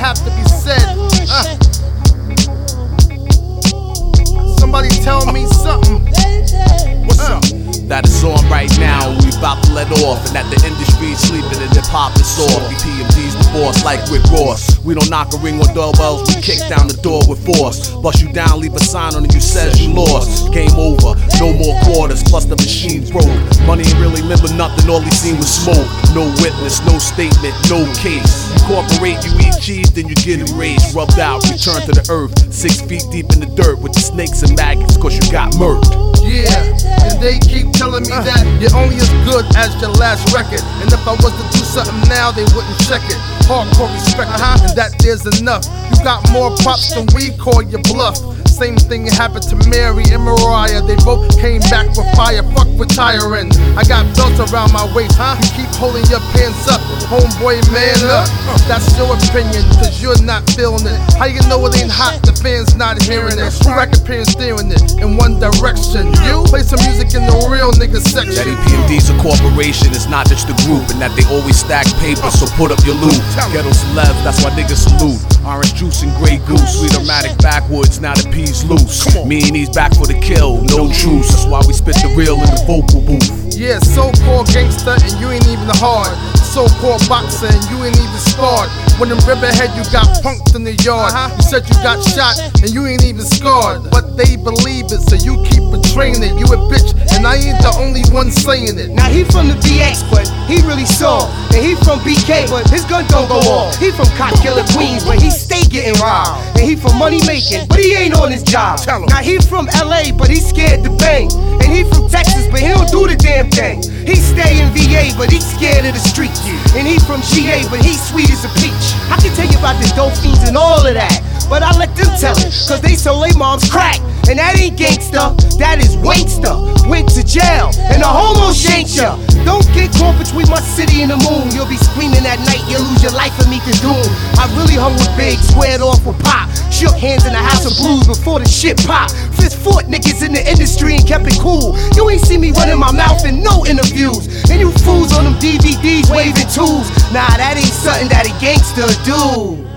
have to be said. Somebody tell me something. What's up? That is on right now, we about to let off. And that the industry's sleeping and hip hop is off. EPMD's the boss like Rick Ross. We don't knock a ring on doorbells, we kick down the door with force. Bust you down, leave a sign on it, you says you lost. Game over, no more quarters, plus the machine broke. Money ain't really remember nothing, all he seen was smoke. No witness, no statement, no case. You cooperate, you eat cheese, then you get erased. Rubbed out, return to the earth. 6 feet deep in the dirt with the snakes and maggots, cause you got murked. Yeah, and they keep telling me that you're only as good as your last record. And if I was to do something now, they wouldn't check it. Hardcore respect, and that there's enough. You got more props than we call your bluff. Same thing happened to Mary and Mariah. They both came back with fire. Fuck retiring. I got belts around my waist. You keep holding your pants up, homeboy, man up. That's your opinion, cause you're not feeling it. How you know it ain't hot? The fans not hearing it. Who record players steering it in one direction? You play some music in the real nigga section. That EPMD's a corporation, it's not just a group. And that they always stack paper, so put up your loot. Ghetto celebs, that's why niggas salute. Orange juice and Grey Goose, Sweet-O-Matic backwoods, now the P's loose. Me and he's back for the kill, no truce. That's why we spit the real in the vocal booth. Yeah, so-called gangster and you ain't even hard. So-called boxer and you ain't even scarred. When in Riverhead you got punked in the yard. You said you got shot and you ain't even scarred. But they believe it, so you keep betraying it. You a bitch and I ain't the only one saying it. Now he from the BX, but he really soft. And he from BK, but his gun don't go off. He from Cop Killer Queens, but he stay getting robbed. And he from money making, but he ain't on his job. Now he from LA, but he scared to bang. And he from Texas, but he don't do the damn thing. He stay in VA, but he scared of the streets. And he from GA, but he sweet as a peach. I can tell you about the dope fiends and all of that, but I let them tell it, cause they sold their mom's crack. And that ain't gangsta, that is wanksta. Went to jail, and the homo shanked ya. Don't get caught between my city and the moon. You'll be screaming at night, you'll lose your life and meet the doom. I really hung with Big, squared off with Pop. Shook hands in the House of Blues before the shit pop. Fist fought niggas in the industry and kept it cool. You ain't see me running my mouth in no interviews. And you fools on them DVDs waving tools. Nah, that ain't something that a gangster do.